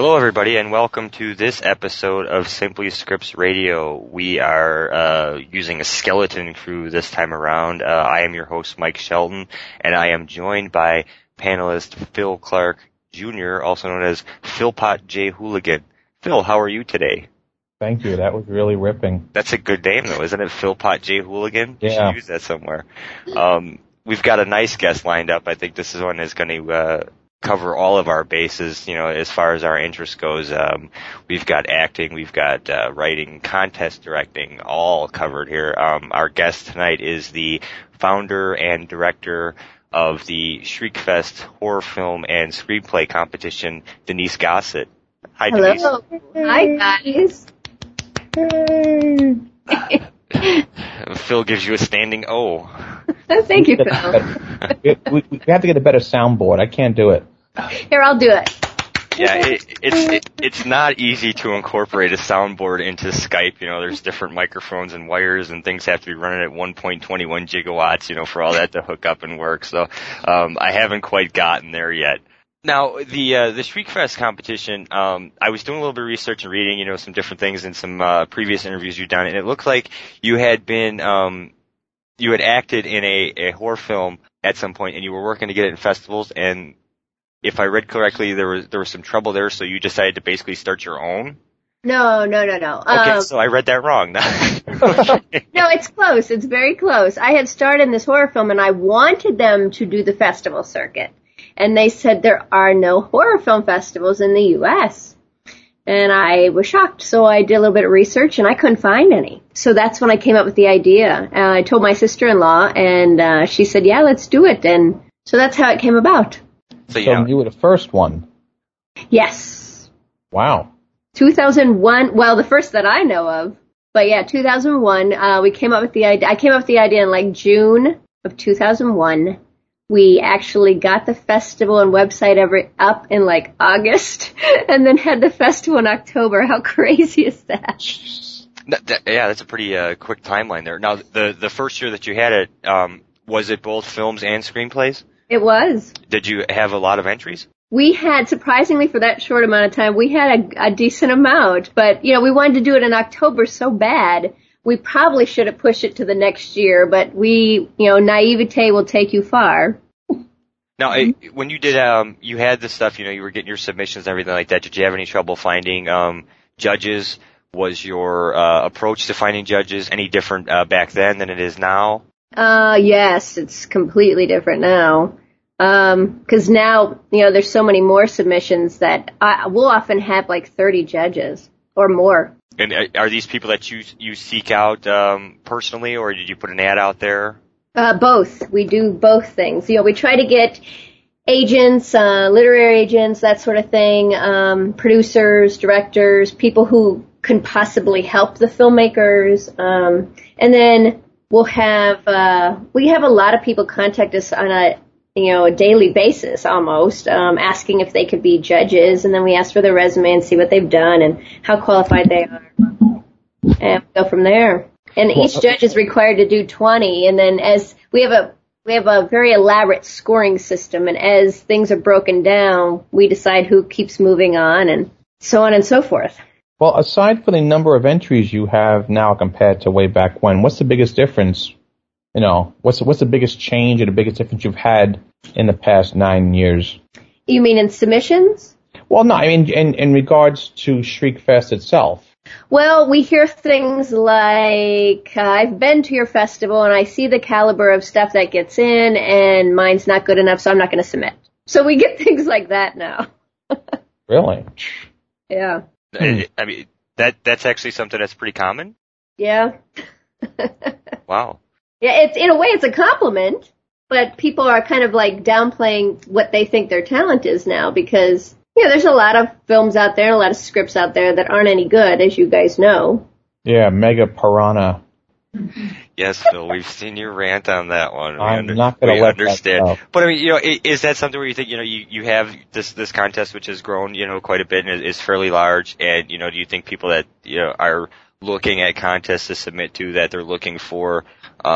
Hello, everybody, and welcome to this episode of Simply Scripts Radio. We are using a skeleton crew this time around. I am your host, Mike Shelton, and I am joined by panelist Phil Clark Jr., also known as Philpot J. Hooligan. Phil, how are you today? Thank you. That was really ripping. That's a good name, though, isn't it? Philpot J. Hooligan? Yeah. You should use that somewhere. We've got a nice guest lined up. I think this is one that's going to cover all of our bases, you know, as far as our interest goes. We've got acting, we've got writing, contest directing, all covered here. Our guest tonight is the founder and director of the Shriekfest horror film and screenplay competition, Denise Gossett. Hi, Hello. Denise. Hi, guys. Phil gives you a standing O. Thank you, Phil. We have to get a better soundboard. I can't do it. Here, I'll do it. Yeah, it's not easy to incorporate a soundboard into Skype. You know, there's different microphones and wires, and things have to be running at 1.21 gigawatts, you know, for all that to hook up and work. So, I haven't quite gotten there yet. Now, the Shriekfest competition, I was doing a little bit of research and reading, you know, some different things in some, previous interviews you've done, and it looked like you had been, you had acted in a horror film at some point, and you were working to get it in festivals, and if I read correctly, there was some trouble there, so you decided to basically start your own? No. Okay, so I read that wrong. No, it's close. It's very close. I had starred in this horror film, and I wanted them to do the festival circuit. And they said there are no horror film festivals in the U.S. And I was shocked, so I did a little bit of research, and I couldn't find any. So that's when I came up with the idea. I told my sister-in-law, and she said, yeah, let's do it. And so that's how it came about. So you were the first one. Yes. Wow. 2001, well, the first that I know of. But yeah, 2001, we came up with the idea. I came up with the idea in like June of 2001. We actually got the festival and website up in like August and then had the festival in October. How crazy is that? Yeah, that's a pretty quick timeline there. Now, the first year that you had it, was it both films and screenplays? It was. Did you have a lot of entries? We had, surprisingly for that short amount of time, we had a decent amount. But, you know, we wanted to do it in October so bad. We probably should have pushed it to the next year, but naivete will take you far. Now, when you did, you had this stuff, you know, you were getting your submissions and everything like that. Did you have any trouble finding judges? Was your approach to finding judges any different back then than it is now? Yes, it's completely different now. 'Cause now, you know, there's so many more submissions that we'll often have like 30 judges or more. And are these people that you seek out personally, or did you put an ad out there? Both. We do both things. You know, we try to get agents, literary agents, that sort of thing, producers, directors, people who can possibly help the filmmakers, and then we'll have we have a lot of people contact us on a daily basis almost, asking if they could be judges, and then we ask for their resume and see what they've done and how qualified they are, and go from there. And each judge is required to do 20, and then as we have a very elaborate scoring system, and as things are broken down, we decide who keeps moving on, and so on and so forth. Well, aside from the number of entries you have now compared to way back when, what's the biggest difference? You know, what's the biggest change or the biggest difference you've had in the past 9 years? You mean in submissions? Well, no, I mean in regards to Shriekfest itself. Well, we hear things like, I've been to your festival and I see the caliber of stuff that gets in and mine's not good enough, so I'm not going to submit. So we get things like that now. Really? Yeah. I mean, that's actually something that's pretty common? Yeah. Wow. Yeah, it's in a way it's a compliment, but people are kind of like downplaying what they think their talent is now because, you know, there's a lot of films out there, a lot of scripts out there that aren't any good, as you guys know. Yeah, mega piranha. Yes, Phil, we've seen your rant on that one. I'm not going to let understand. that go. But I mean, you know, is that something where you think, you know, you have this contest which has grown, you know, quite a bit and is fairly large, and, you know, do you think people that, you know, are looking at contests to submit to, that they're looking for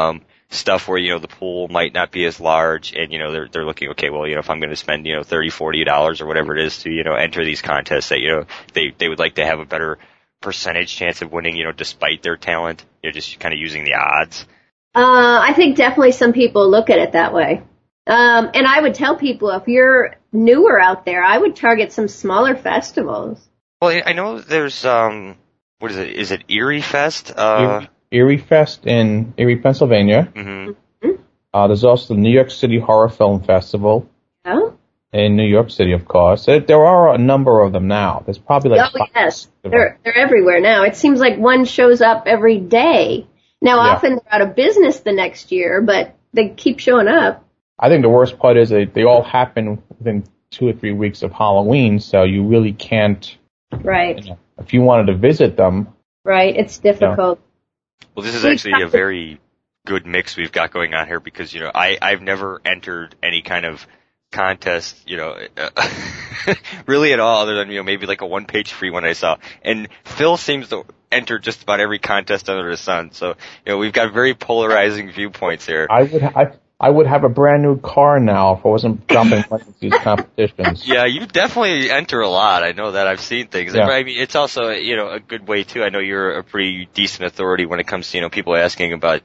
stuff where, the pool might not be as large and, they're looking, okay, well, if I'm going to spend, $30, $40 or whatever it is to, enter these contests that, they would like to have a better percentage chance of winning, despite their talent, just kind of using the odds. I think definitely some people look at it that way. And I would tell people, if you're newer out there, I would target some smaller festivals. Well, I know there's, what is it? Is it Erie Fest? Erie Fest in Erie, Pennsylvania. Mm-hmm. There's also the New York City Horror Film Festival. Oh? In New York City, of course. There are a number of them now. There's probably like Oh, yes. They're everywhere now. It seems like one shows up every day. Now, often they're out of business the next year, but they keep showing up. I think the worst part is they all happen within 2 or 3 weeks of Halloween, so you really can't. Right. If you wanted to visit them. Right. It's difficult. Well, this is actually a very good mix we've got going on here because, I've never entered any kind of contest, really at all other than, maybe like a one-page free one I saw. And Phil seems to enter just about every contest under the sun. So, we've got very polarizing viewpoints here. I would have a brand new car now if I wasn't jumping into these competitions. Yeah, you definitely enter a lot. I know that. I've seen things. Yeah. I mean, it's also, a good way too. I know you're a pretty decent authority when it comes to, people asking about,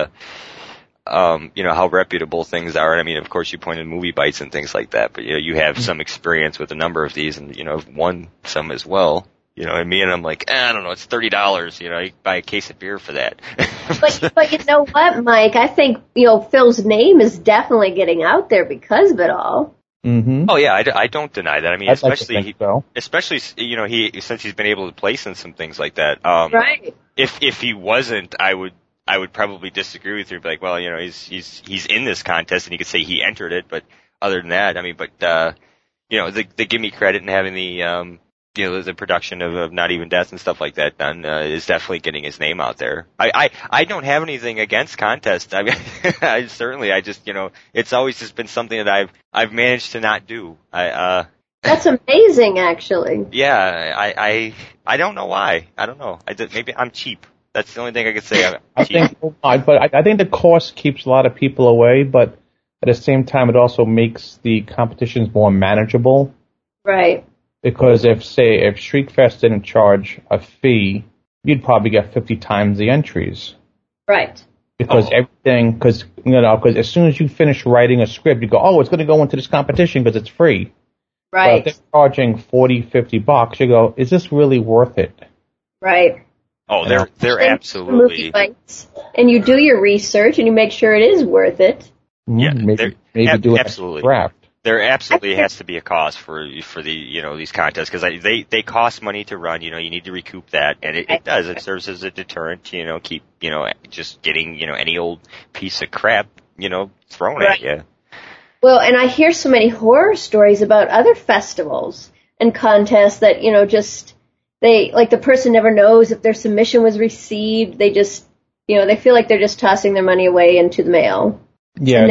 how reputable things are. And I mean, of course, you pointed Movie Bites and things like that, but, you have some experience with a number of these and, have won some as well. And I'm like, I don't know, it's $30, you can buy a case of beer for that. But you know what, Mike? I think, Phil's name is definitely getting out there because of it all. Mm-hmm. Oh yeah, I don't deny that. I mean, especially since he's been able to place in some things like that. Right. If he wasn't, I would probably disagree with you. Be like, well, he's in this contest and you could say he entered it, but other than that, I mean, they give me credit in having the, the production of Not Even Death and stuff like that done, is definitely getting his name out there. I don't have anything against contests. I mean, I just, it's always just been something that I've managed to not do. That's amazing, actually. Yeah, I don't know why. I don't know. Maybe I'm cheap. That's the only thing I could say. I think the cost keeps a lot of people away, but at the same time, it also makes the competitions more manageable. Right. Because if Shriekfest didn't charge a fee, you'd probably get 50 times the entries. Right. Because because as soon as you finish writing a script, you go, oh, it's going to go into this competition because it's free. Right. But if they're charging $40, $50, you go, is this really worth it? Right. Oh, they're absolutely. And you do your research and you make sure it is worth it. Yeah, maybe do it absolutely. Draft. There absolutely has to be a cost for the these contests because they cost money to run. You need to recoup that, and it does. It serves as a deterrent to keep just getting any old piece of crap thrown at you. Well, and I hear so many horror stories about other festivals and contests that the person never knows if their submission was received. They just they feel like they're just tossing their money away into the mail. Yeah,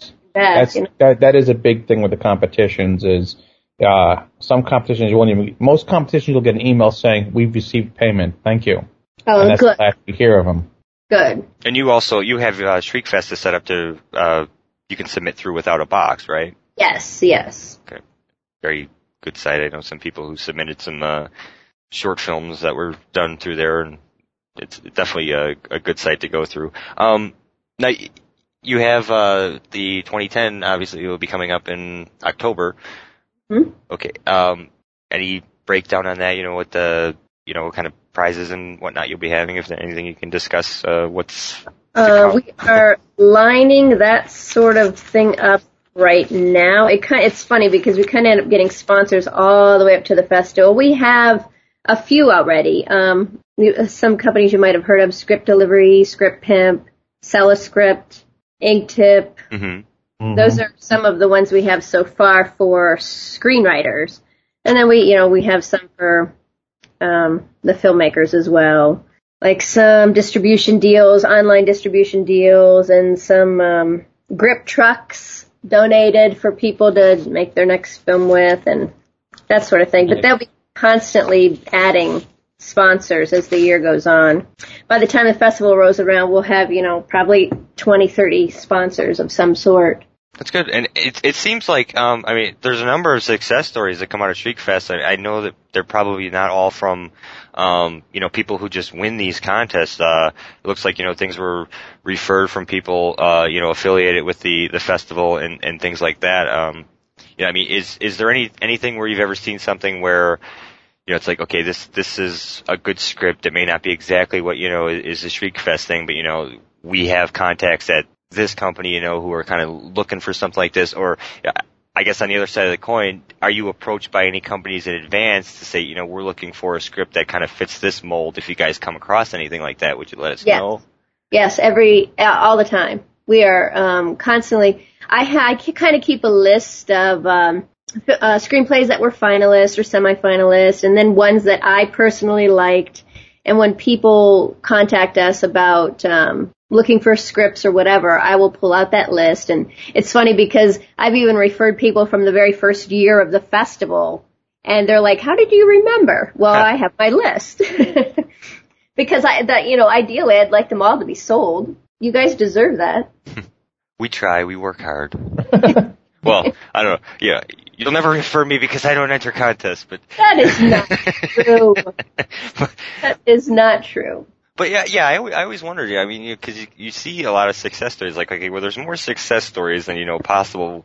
that is a big thing with the competitions is some competitions most competitions you'll get an email saying we've received payment, thank you. Oh, and that's good. the last you hear of them. Good. And you have Shriekfest is set up to you can submit through without a box, right? Yes. Okay, very good site. I know some people who submitted some short films that were done through there, and it's definitely a good site to go through. Now. You have the 2010, obviously, will be coming up in October. Hmm? Okay. Any breakdown on that? What what kind of prizes and whatnot you'll be having? If there's anything you can discuss, what's we are lining that sort of thing up right now. It's funny because we kind of end up getting sponsors all the way up to the festival. We have a few already. Some companies you might have heard of: Script Delivery, Script Pimp, Sell a Script, Inktip. Mm-hmm. Mm-hmm. Those are some of the ones we have so far for screenwriters. And then we have some for the filmmakers as well. Like some distribution deals, online distribution deals, and some grip trucks donated for people to make their next film with and that sort of thing. But they'll be constantly adding sponsors as the year goes on. By the time the festival rolls around, we'll have, probably 20, 30 sponsors of some sort. That's good. And it seems like, there's a number of success stories that come out of Shriekfest. I know that they're probably not all from, people who just win these contests. It looks like, things were referred from people, affiliated with the festival and things like that. Is there anything where you've ever seen something where, it's like, okay, this is a good script. It may not be exactly what, is the Shriekfest thing, but, we have contacts at this company, who are kind of looking for something like this. Or I guess on the other side of the coin, are you approached by any companies in advance to say, we're looking for a script that kind of fits this mold? If you guys come across anything like that, would you let us know? Yes, all the time. We are constantly. I kind of keep a list of screenplays that were finalists or semifinalists, and then ones that I personally liked. And when people contact us about looking for scripts or whatever, I will pull out that list. And it's funny because I've even referred people from the very first year of the festival, and they're like, "How did you remember?" Well, I have my list because ideally I'd like them all to be sold. You guys deserve that. We try. We work hard. Well, I don't know. Yeah, you'll never refer me because I don't enter contests, but that is not true. That is not true. But yeah, I always wondered. I mean, because you see a lot of success stories. Like, okay, well, there's more success stories than possible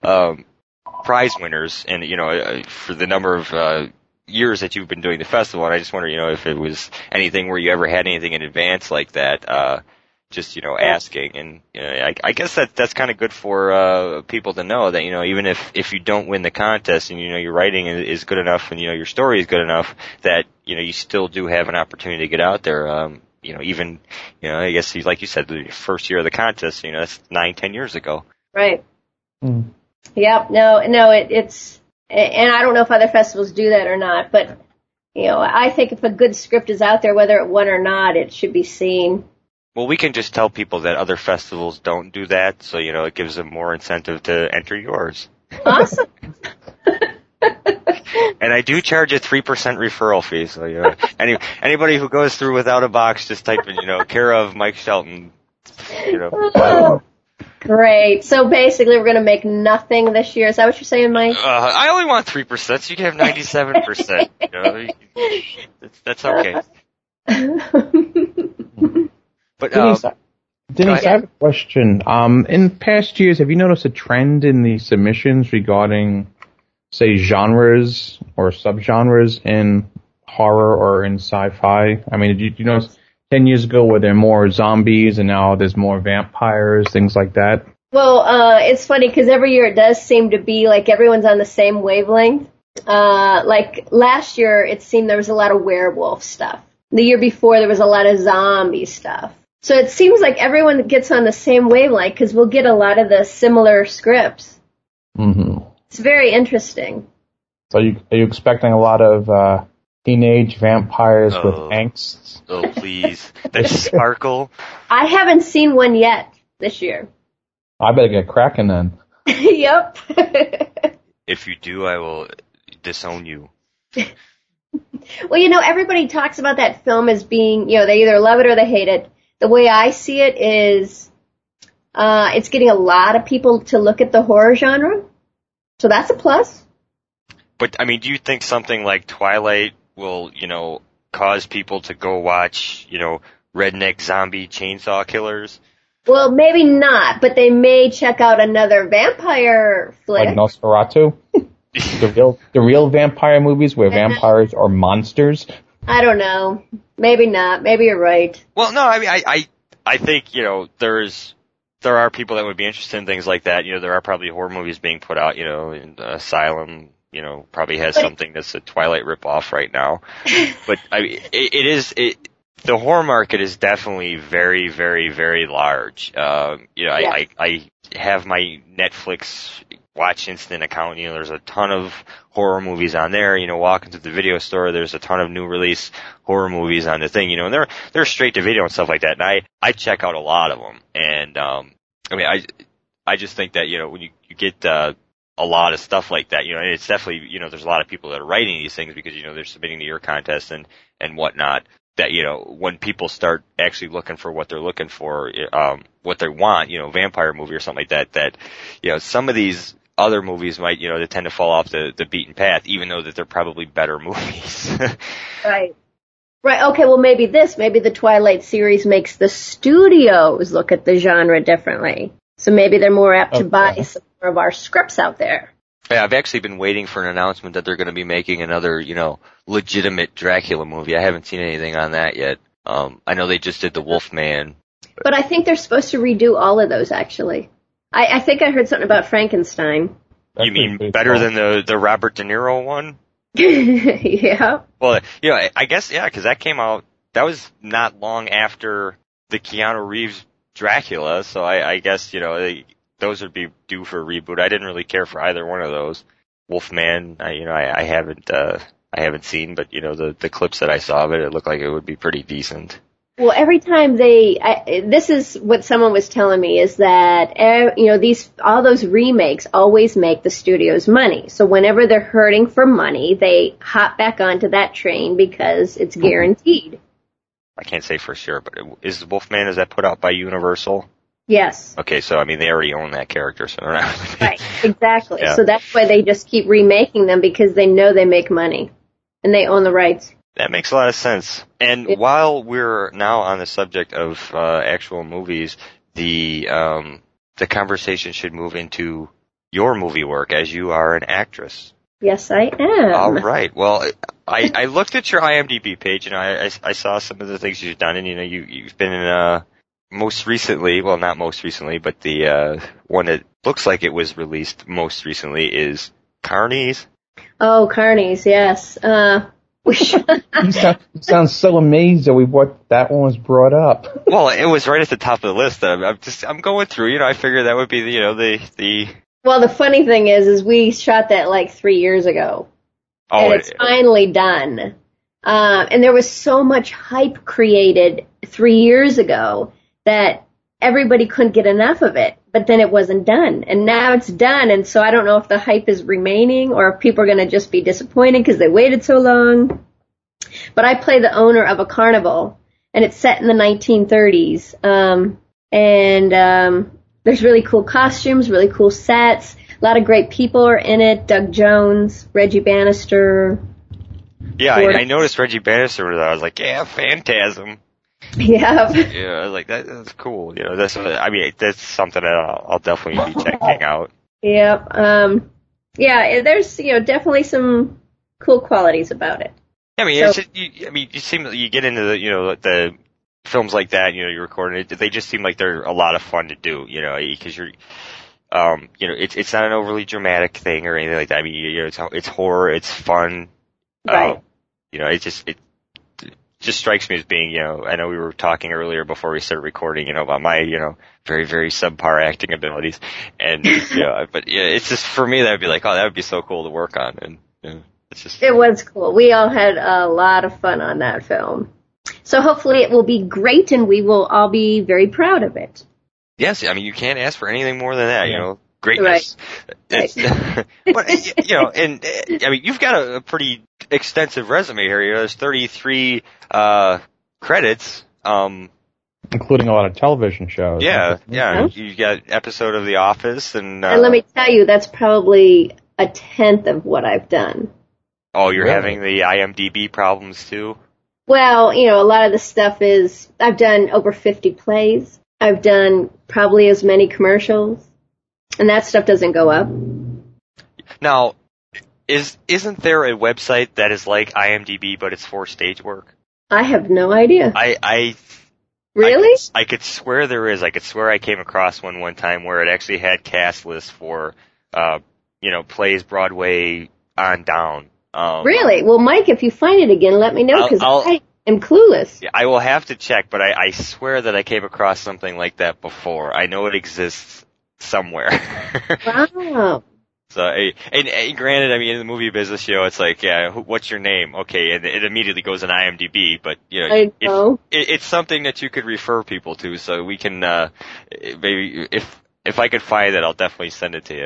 prize winners, and for the number of years that you've been doing the festival. And I just wonder, if it was anything where you ever had anything in advance like that. Just asking, and I guess that's kind of good for people to know that even if you don't win the contest and your writing is good enough and your story is good enough that you still do have an opportunity to get out there. Even I guess like you said, the first year of the contest, that's 9-10 years ago. Right. Mm. Yeah. No. It's and I don't know if other festivals do that or not, but I think if a good script is out there, whether it won or not, it should be seen. Well, we can just tell people that other festivals don't do that, so, it gives them more incentive to enter yours. Awesome. And I do charge a 3% referral fee, so, anybody who goes through without a box, just type in, care of Mike Shelton, Oh, great. So basically we're going to make nothing this year. Is that what you're saying, Mike? I only want 3%, so you can have 97%. That's okay. But, Denise, I have a question. In past years, have you noticed a trend in the submissions regarding, say, genres or subgenres in horror or in sci-fi? I mean, did you notice 10 years ago were there more zombies and now there's more vampires, things like that? Well, it's funny because every year it does seem to be like everyone's on the same wavelength. Like last year, it seemed there was a lot of werewolf stuff. The year before, there was a lot of zombie stuff. So it seems like everyone gets on the same wavelength because we'll get a lot of the similar scripts. Mm-hmm. It's very interesting. So are you expecting a lot of teenage vampires with angst? Oh, please. That sparkle. I haven't seen one yet this year. I better get cracking then. Yep. If you do, I will disown you. Well, everybody talks about that film as being, they either love it or they hate it. The way I see it is, it's getting a lot of people to look at the horror genre. So that's a plus. But, do you think something like Twilight will, cause people to go watch, redneck zombie chainsaw killers? Well, maybe not, but they may check out another vampire flick. Like Nosferatu? The real vampire movies where vampires are monsters? I don't know. Maybe not. Maybe you're right. Well, no, I think, there are people that would be interested in things like that. There are probably horror movies being put out, and Asylum, probably has something that's a Twilight ripoff right now. But, the horror market is definitely very, very, very large. I have my Netflix Watch Instant account. There's a ton of horror movies on there. Walking through the video store, there's a ton of new release horror movies on the thing. And they're straight to video and stuff like that. And I check out a lot of them. And I just think that when you get a lot of stuff like that, and it's definitely there's a lot of people that are writing these things because they're submitting to your contest, and and whatnot, that, you know, when people start actually looking for what they're looking for, what they want, you know, vampire movie or something like that, you know, some of these other movies might, you know, they tend to fall off the beaten path, even though that they're probably better movies. Right. Right. Okay. Well, maybe the Twilight series makes the studios look at the genre differently. So maybe they're more apt to buy some more of our scripts out there. Yeah, I've actually been waiting for an announcement that they're going to be making another, you know, legitimate Dracula movie. I haven't seen anything on that yet. I know they just did the Wolfman. But I think they're supposed to redo all of those, actually. I think I heard something about Frankenstein. You mean better than the Robert De Niro one? Yeah. Well, you know, I guess, yeah, because that came out, that was not long after the Keanu Reeves Dracula, so I guess, you know, those would be due for a reboot. I didn't really care for either one of those. Wolfman, I haven't seen, but, you know, the clips that I saw of it, it looked like it would be pretty decent. Well, every time this is what someone was telling me, is that, you know, all those remakes always make the studios money. So whenever they're hurting for money, they hop back onto that train because it's guaranteed. I can't say for sure, but is Wolfman, is that put out by Universal? Yes. Okay, so I mean, they already own that character, so they're not really... Right, exactly. Yeah. So that's why they just keep remaking them, because they know they make money and they own the rights. That makes a lot of sense. And while we're now on the subject of actual movies, the conversation should move into your movie work, as you are an actress. Yes, I am. All right. Well, I looked at your IMDb page, and I saw some of the things you've done, and you know you've been in most recently, well, not most recently, but the one that looks like it was released most recently is Carnies. Oh, Carnies, yes. You sound so amazed that one was brought up. Well, it was right at the top of the list. I'm going through, you know, I figured that would be the Well, the funny thing is we shot that like 3 years ago. Oh, and it's finally done. And there was so much hype created 3 years ago that everybody couldn't get enough of it, but then it wasn't done. And now it's done, and so I don't know if the hype is remaining or if people are going to just be disappointed because they waited so long. But I play the owner of a carnival, and it's set in the 1930s. There's really cool costumes, really cool sets. A lot of great people are in it. Doug Jones, Reggie Bannister. Yeah, I noticed Reggie Bannister was there. I was like, yeah, Phantasm. Yeah. Yeah, I was like, that's cool. You know, that's something that I'll definitely be checking out. Yeah. Yeah, there's, you know, definitely some cool qualities about it. I mean, so, you seem you get into the, you know, the films like that, you know, you're recording it. They just seem like they're a lot of fun to do, you know, because you're, you know, it's not an overly dramatic thing or anything like that. I mean, you know, it's horror, it's fun. Right. You know, it just strikes me as being, you know, I know we were talking earlier before we started recording, you know, about my, you know, very, very subpar acting abilities. And, yeah, but yeah, it's just, for me, that would be like, oh, that would be so cool to work on. And, you know, it's just. It was cool. We all had a lot of fun on that film. So hopefully it will be great and we will all be very proud of it. Yes, I mean, you can't ask for anything more than that, you know, greatness. Right. But, you know, and, I mean, you've got a pretty extensive resume here. You know, there's 33 credits. Including a lot of television shows. Yeah, yeah. You got episode of The Office and let me tell you, that's probably a tenth of what I've done. Oh, you're having the IMDb problems too? Well, you know, a lot of the stuff is, I've done over 50 plays. I've done probably as many commercials. And that stuff doesn't go up. Now, isn't there a website that is like IMDb, but it's for stage work? I have no idea. Really? I could swear there is. I could swear I came across one time where it actually had cast lists for, you know, plays Broadway on down. Really? Well, Mike, if you find it again, let me know, because I am clueless. I will have to check, but I swear that I came across something like that before. I know it exists somewhere. Wow. So, and granted, I mean, in the movie business, you know, it's like, yeah, what's your name? Okay, and it immediately goes on IMDb, but, you know, it's something that you could refer people to, so we can, maybe, if I could find it, I'll definitely send it to you.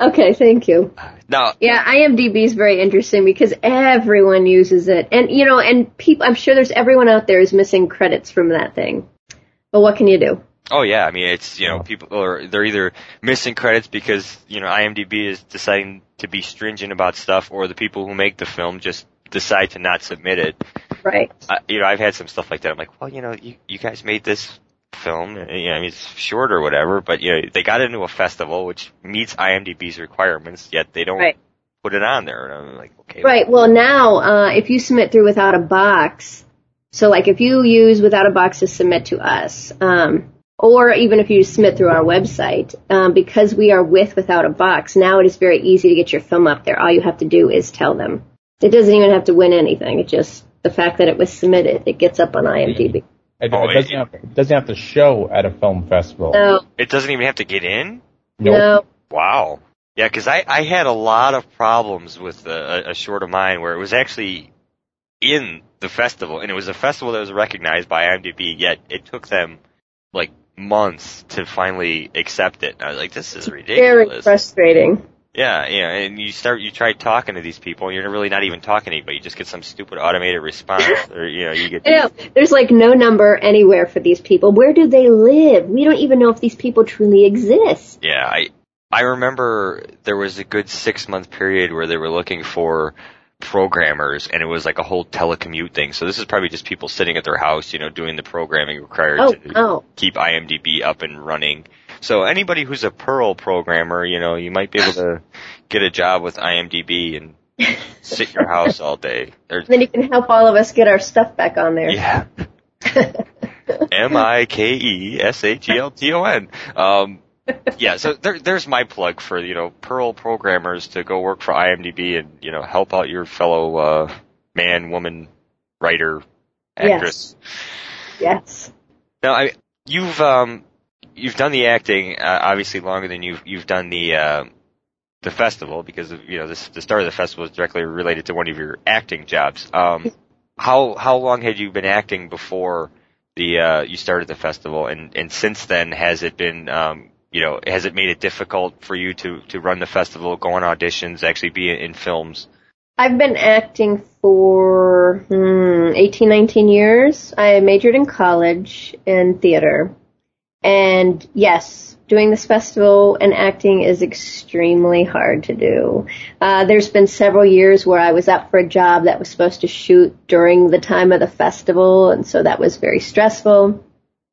Okay, thank you. Now, yeah, IMDb is very interesting because everyone uses it, and and people. I'm sure there's everyone out there is missing credits from that thing. But what can you do? oh yeah, I mean it's people are they're either missing credits because IMDb is deciding to be stringent about stuff, or the people who make the film just decide to not submit it. Right. I've had some stuff like that. I'm like, well, you guys made this film, I mean, it's short or whatever, but they got into a festival which meets IMDb's requirements, yet they don't put it on there. And I'm like, okay. Right. Well, now if you submit through Without a Box, so like if you use Without a Box to submit to us, or even if you submit through our website, because we are Without a Box, now it is very easy to get your film up there. All you have to do is tell them. It doesn't even have to win anything. It just the fact that it was submitted, it gets up on IMDb. It doesn't have to show at a film festival. No. It doesn't even have to get in? Nope. No. Wow. Yeah, because I had a lot of problems with a short of mine where it was actually in the festival, and it was a festival that was recognized by IMDb, yet it took them like months to finally accept it. And I was like, this is ridiculous. Very frustrating. Yeah, and you try talking to these people, and you're really not even talking to anybody. You just get some stupid automated response, or you get. I know. There's like no number anywhere for these people. Where do they live? We don't even know if these people truly exist. Yeah, I remember there was a good 6-month period where they were looking for programmers, and it was like a whole telecommute thing. So this is probably just people sitting at their house, doing the programming required to keep IMDb up and running. So anybody who's a Perl programmer, you might be able to get a job with IMDb and sit in your house all day. Then you can help all of us get our stuff back on there. Yeah. MIKESHELTON. Yeah, so there's my plug for, Perl programmers to go work for IMDb and, help out your fellow man, woman, writer, actress. Yes. Now, you've done the acting obviously longer than you've done the festival, because the start of the festival is directly related to one of your acting jobs. How long had you been acting before you started the festival, and since then has it been has it made it difficult for you to run the festival, go on auditions, actually be in films? I've been acting for 18, 19 years. I majored in college in theater. And yes, doing this festival and acting is extremely hard to do. There's been several years where I was up for a job that was supposed to shoot during the time of the festival, and so that was very stressful.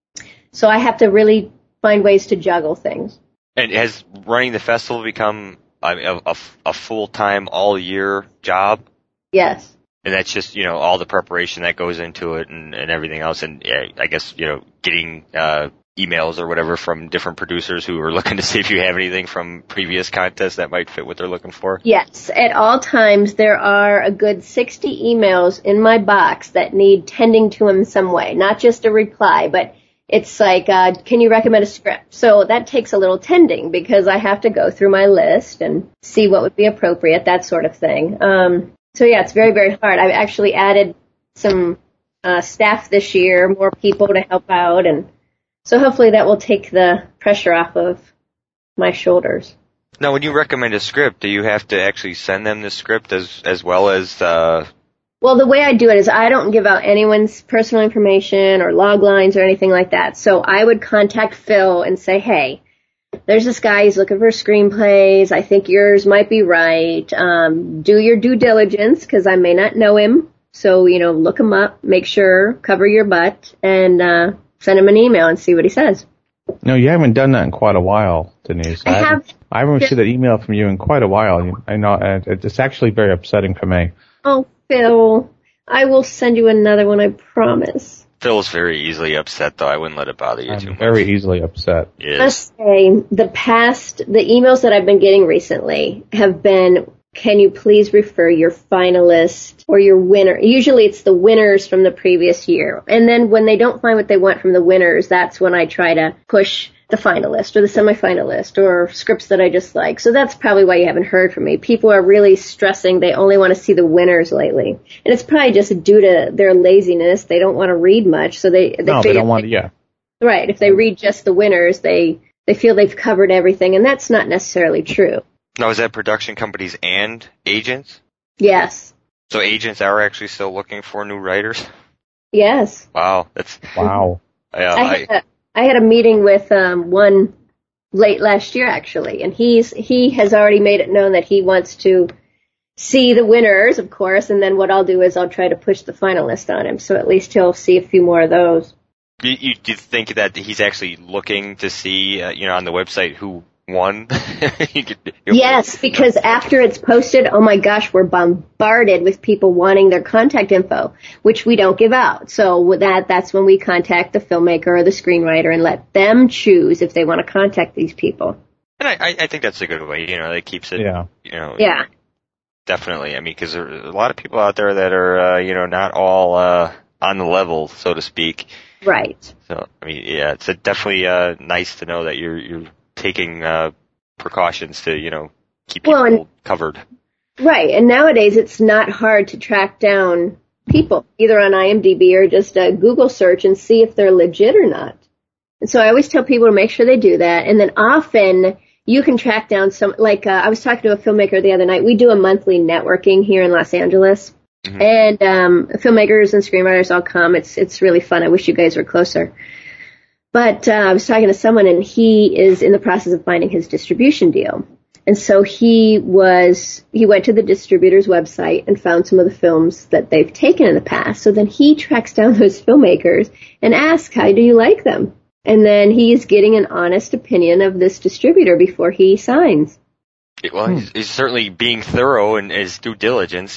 So I have to really find ways to juggle things. And has running the festival become a full-time, all-year job? Yes. And that's just, all the preparation that goes into it and everything else, and I guess, getting emails or whatever from different producers who are looking to see if you have anything from previous contests that might fit what they're looking for? Yes. At all times, there are a good 60 emails in my box that need tending to in some way. Not just a reply, but it's like, can you recommend a script? So that takes a little tending because I have to go through my list and see what would be appropriate, that sort of thing. So yeah, it's very, very hard. I've actually added some staff this year, more people to help out, and so hopefully that will take the pressure off of my shoulders. Now, when you recommend a script, do you have to actually send them the script as well as Well, the way I do it is I don't give out anyone's personal information or log lines or anything like that. So I would contact Phil and say, hey, there's this guy, he's looking for screenplays. I think yours might be right. Do your due diligence, because I may not know him. So, look him up, make sure, cover your butt, and send him an email and see what he says. No, you haven't done that in quite a while, Denise. I haven't received that email from you in quite a while. I know it's actually very upsetting for me. Oh, Phil, I will send you another one, I promise. Phil's very easily upset, though. I wouldn't let it bother you too much. Very easily upset. Yes. Let's say the emails that I've been getting recently have been, can you please refer your finalist or your winner? Usually it's the winners from the previous year. And then when they don't find what they want from the winners, that's when I try to push the finalist or the semifinalist or scripts that I just like. So that's probably why you haven't heard from me. People are really stressing they only want to see the winners lately. And it's probably just due to their laziness. They don't want to read much. So they don't want to, yeah. Right. If they read just the winners, they feel they've covered everything. And that's not necessarily true. Now, is that production companies and agents? Yes. So agents are actually still looking for new writers? Yes. Wow. Wow. I had a meeting with one late last year, actually, and he has already made it known that he wants to see the winners, of course, and then what I'll do is I'll try to push the finalist on him, so at least he'll see a few more of those. Do you think that he's actually looking to see, on the website who won? Yes, because after it's posted, oh my gosh, we're bombarded with people wanting their contact info, which we don't give out. So with that's when we contact the filmmaker or the screenwriter and let them choose if they want to contact these people. And I think that's a good way, that keeps it, Yeah. Definitely. I mean, because there are a lot of people out there that are, not all on the level, so to speak. Right. So, I mean, yeah, it's definitely nice to know that you're taking precautions to, keep people covered. Right, and nowadays it's not hard to track down people, either on IMDb or just a Google search and see if they're legit or not. And so I always tell people to make sure they do that, and then often you can track down some, I was talking to a filmmaker the other night. We do a monthly networking here in Los Angeles, and filmmakers and screenwriters all come. It's really fun. I wish you guys were closer. But I was talking to someone, and he is in the process of finding his distribution deal. And so he went to the distributor's website and found some of the films that they've taken in the past. So then he tracks down those filmmakers and asks, how do you like them? And then he's getting an honest opinion of this distributor before he signs. Well, he's certainly being thorough in his due diligence.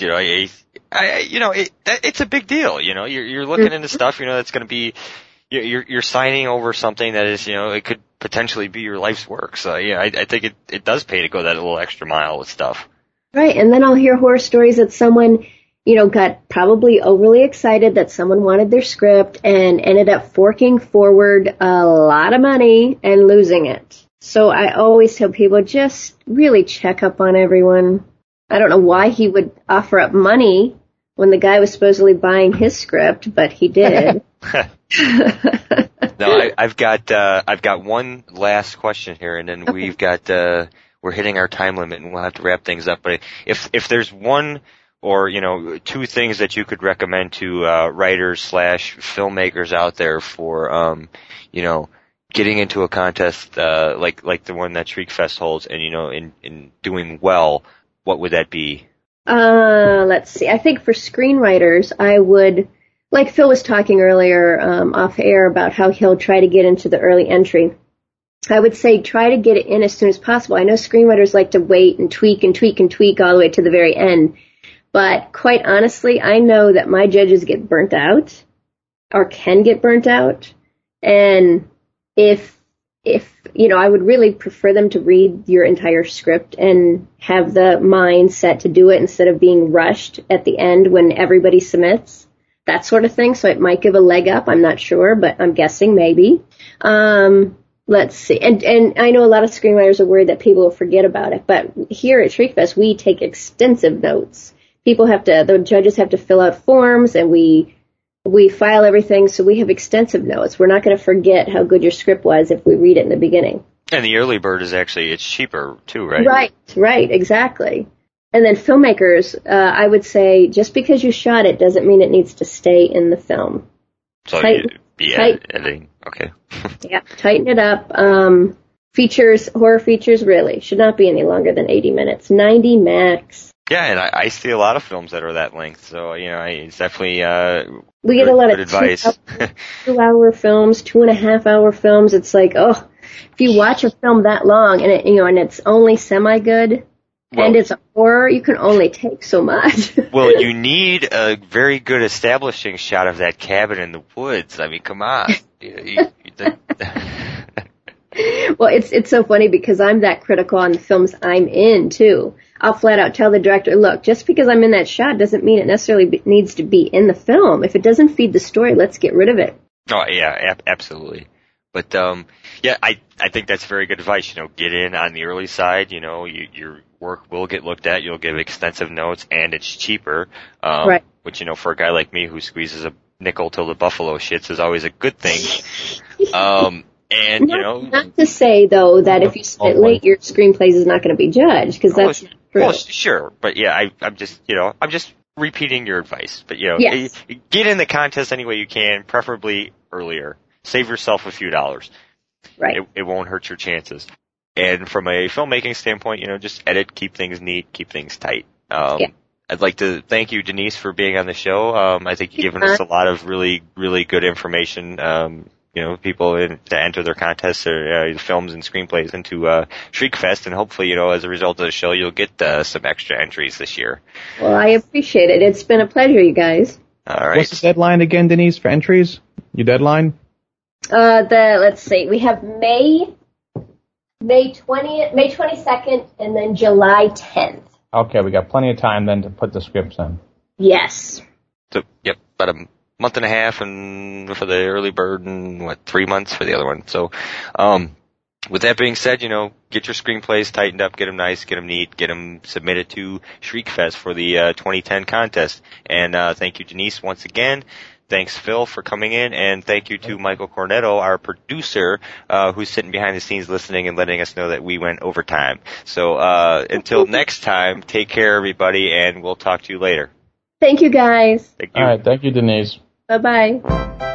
It's a big deal. You're looking into stuff. That's going to be. You're signing over something that is, it could potentially be your life's work. So, I think it does pay to go that little extra mile with stuff. Right. And then I'll hear horror stories that someone, got probably overly excited that someone wanted their script and ended up forking forward a lot of money and losing it. So I always tell people, just really check up on everyone. I don't know why he would offer up money when the guy was supposedly buying his script, but he did. No, I've got one last question here, and then we're hitting our time limit, and we'll have to wrap things up. But if there's one or two things that you could recommend to writers / filmmakers out there for getting into a contest like the one that Shriekfest holds, and in doing well, what would that be? Let's see. I think for screenwriters, I would. Like Phil was talking earlier off air about how he'll try to get into the early entry. I would say try to get it in as soon as possible. I know screenwriters like to wait and tweak and tweak and tweak all the way to the very end. But quite honestly, I know that my judges get burnt out or can get burnt out. And if I would really prefer them to read your entire script and have the mind set to do it instead of being rushed at the end when everybody submits. That sort of thing, so it might give a leg up. I'm not sure, but I'm guessing maybe. Let's see. And I know a lot of screenwriters are worried that people will forget about it, but here at Shriekfest, we take extensive notes. The judges have to fill out forms, and we file everything, so we have extensive notes. We're not going to forget how good your script was if we read it in the beginning. And the early bird is it's cheaper too, right? Right, exactly. And then filmmakers, I would say, just because you shot it doesn't mean it needs to stay in the film. So editing, okay. Yeah, tighten it up. Horror features really should not be any longer than 80 minutes, 90 max. Yeah, and I see a lot of films that are that length, so it's definitely we get a lot of advice. 2-hour films, 2.5-hour films. It's like, if you watch a film that long and and it's only semi good. Well, and it's a horror, you can only take so much. Well, you need a very good establishing shot of that cabin in the woods. I mean, come on. Well, it's so funny because I'm that critical on the films I'm in, too. I'll flat out tell the director, look, just because I'm in that shot doesn't mean it necessarily needs to be in the film. If it doesn't feed the story, let's get rid of it. Oh, yeah, absolutely. But, I think that's very good advice. Get in on the early side. Your work will get looked at. You'll give extensive notes, and it's cheaper. Right. Which, for a guy like me who squeezes a nickel till the buffalo shits is always a good thing. And, not to say, though, that if you submit late, your screenplays is not going to be judged, because that's not true. Well, sure. But yeah, I'm just repeating your advice. But, yes. Get in the contest any way you can, preferably earlier. Save yourself a few dollars. Right. It won't hurt your chances. And from a filmmaking standpoint, just edit, keep things neat, keep things tight. I'd like to thank you, Denise, for being on the show. I think you've given us a lot of really, really good information. People to enter their contests or films and screenplays into Shriekfest, and hopefully, as a result of the show, you'll get some extra entries this year. Well, I appreciate it. It's been a pleasure, you guys. All right. What's the deadline again, Denise, for entries? Your deadline? Let's see. We have May 20th, May 22nd, and then July 10th. Okay, we got plenty of time then to put the scripts in. Yes. So, yep, about a month and a half and for the early bird and 3 months for the other one. So, with that being said, get your screenplays tightened up, get them nice, get them neat, get them submitted to Shriekfest for the 2010 contest. And thank you, Denise, once again. Thanks, Phil, for coming in, and thank you to Michael Cornetto, our producer, who's sitting behind the scenes listening and letting us know that we went overtime. So until next time, take care, everybody, and we'll talk to you later. Thank you, guys. Thank you. All right, thank you, Denise. Bye-bye.